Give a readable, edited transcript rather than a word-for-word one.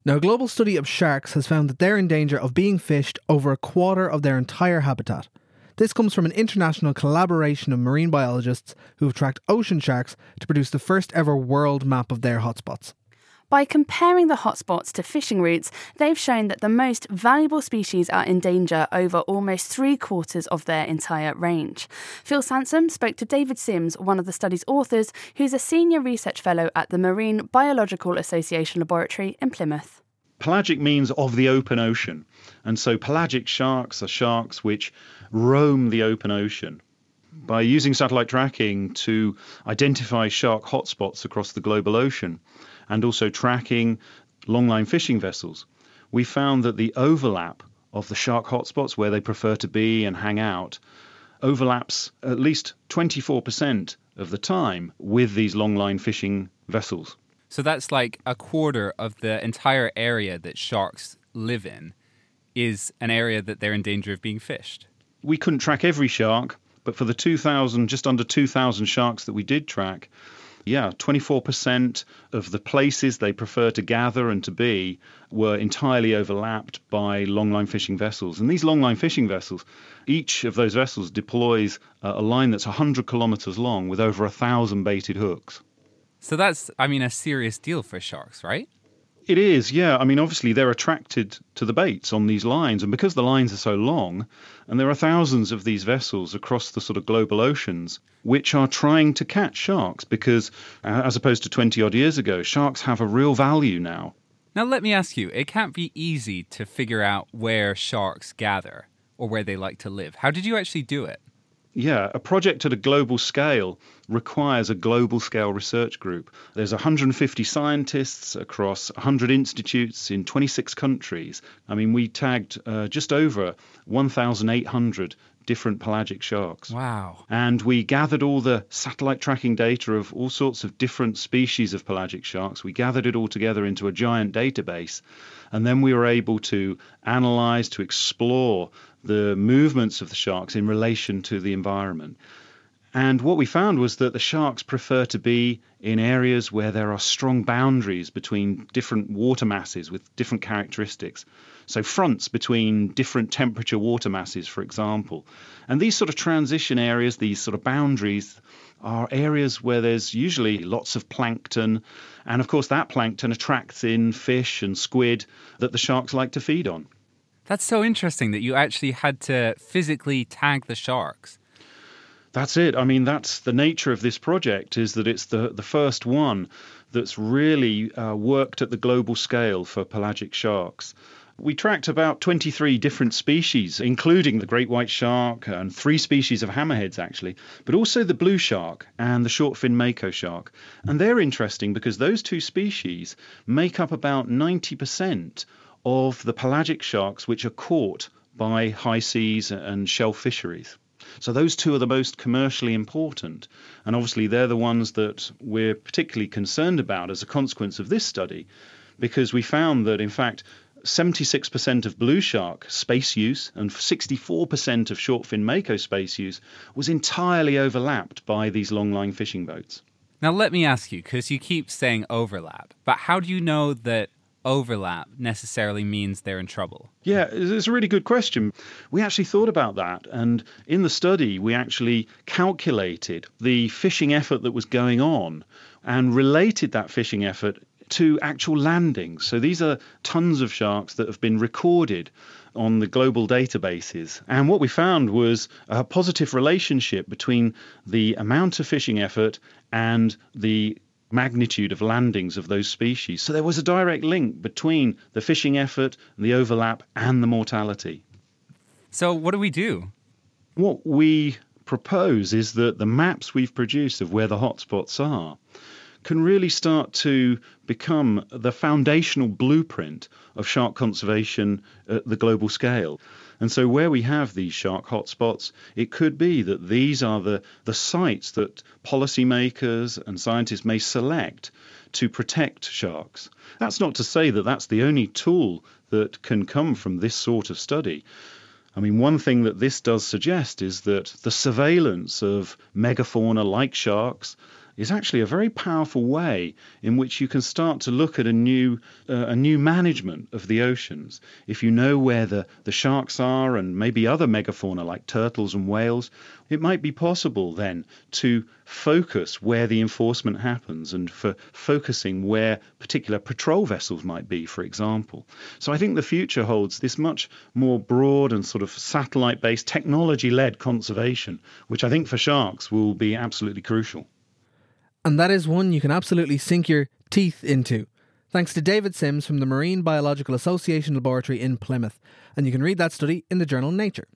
Now, a global study of sharks has found that they're in danger of being fished over a quarter of their entire habitat. This comes from an international collaboration of marine biologists who have tracked ocean sharks to produce the first ever world map of their hotspots. By comparing the hotspots to fishing routes, they've shown that the most valuable species are in danger over almost 3/4 of their entire range. Phil Sansom spoke to David Sims, one of the study's authors, who's a senior research fellow at the Marine Biological Association Laboratory in Plymouth. Pelagic means of the open ocean, and so pelagic sharks are sharks which roam the open ocean. By using satellite tracking to identify shark hotspots across the global ocean, and also tracking longline fishing vessels, we found that the overlap of the shark hotspots where they prefer to be and hang out overlaps at least 24% of the time with these longline fishing vessels. So that's like a quarter of the entire area that sharks live in is an area that they're in danger of being fished. We couldn't track every shark, but for the just under 2,000 sharks that we did track, 24% of the places they prefer to gather and to be were entirely overlapped by longline fishing vessels. And these longline fishing vessels, each of those vessels deploys a line that's 100 kilometers long with over 1,000 baited hooks. So that's, a serious deal for sharks, right? It is, yeah. Obviously they're attracted to the baits on these lines, and because the lines are so long, and there are thousands of these vessels across the sort of global oceans, which are trying to catch sharks, because as opposed to 20 odd years ago, sharks have a real value now. Now let me ask you, it can't be easy to figure out where sharks gather or where they like to live. How did you actually do it? Yeah, a project at a global scale requires a global scale research group. There's 150 scientists across 100 institutes in 26 countries. We tagged just over 1,800 different pelagic sharks. Wow. And we gathered all the satellite tracking data of all sorts of different species of pelagic sharks. We gathered it all together into a giant database. And then we were able to analyze, to explore the movements of the sharks in relation to the environment. And what we found was that the sharks prefer to be in areas where there are strong boundaries between different water masses with different characteristics. So fronts between different temperature water masses, for example. And these sort of transition areas, these sort of boundaries, are areas where there's usually lots of plankton. And of course, that plankton attracts in fish and squid that the sharks like to feed on. That's so interesting that you actually had to physically tag the sharks. That's it. That's the nature of this project, is that it's the first one that's really worked at the global scale for pelagic sharks. We tracked about 23 different species, including the great white shark and 3 species of hammerheads, actually, but also the blue shark and the short-fin mako shark. And they're interesting because those 2 species make up about 90% of the pelagic sharks which are caught by high seas and shelf fisheries. So those 2 are the most commercially important. And obviously they're the ones that we're particularly concerned about as a consequence of this study, because we found that, in fact, 76% of blue shark space use and 64% of short-fin mako space use was entirely overlapped by these longline fishing boats. Now let me ask you, because you keep saying overlap, but how do you know that overlap necessarily means they're in trouble? Yeah, it's a really good question. We actually thought about that, and in the study we actually calculated the fishing effort that was going on and related that fishing effort to actual landings. So these are tons of sharks that have been recorded on the global databases. And what we found was a positive relationship between the amount of fishing effort and the magnitude of landings of those species. So there was a direct link between the fishing effort, the overlap, and the mortality. So what do we do? What we propose is that the maps we've produced of where the hotspots are can really start to become the foundational blueprint of shark conservation at the global scale. And so where we have these shark hotspots, it could be that these are the sites that policymakers and scientists may select to protect sharks. That's not to say that that's the only tool that can come from this sort of study. One thing that this does suggest is that the surveillance of megafauna like sharks is actually a very powerful way in which you can start to look at a new management of the oceans. If you know where the sharks are and maybe other megafauna like turtles and whales, it might be possible then to focus where the enforcement happens and for focusing where particular patrol vessels might be, for example. So I think the future holds this much more broad and sort of satellite-based, technology-led conservation, which I think for sharks will be absolutely crucial. And that is one you can absolutely sink your teeth into. Thanks to David Sims from the Marine Biological Association Laboratory in Plymouth. And you can read that study in the journal Nature.